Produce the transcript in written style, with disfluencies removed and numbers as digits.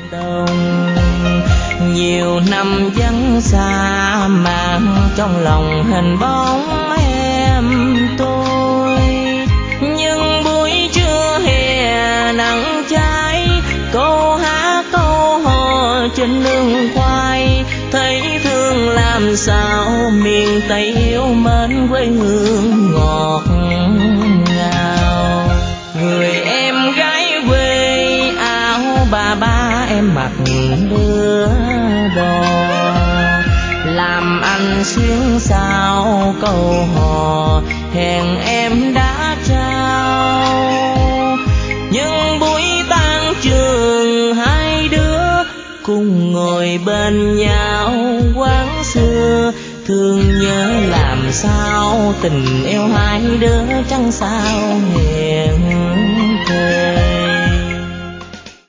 đông. Nhiều năm vắng xa mang trong lòng hình bóng em tôi, nhưng buổi trưa hè nắng cháy, câu hát câu hò trên nương khoai, thấy thương làm sao miền Tây yêu mến quê hương ngọt ngào. Người em gái quê áo ba em mặc đưa đò, làm anh xuyến sao câu hò hẹn em đã trao. Nhưng buổi tan trường hai đứa cùng ngồi bên nhau quán xưa, thương nhớ làm sao tình yêu hai đứa chẳng sao hẹn thề.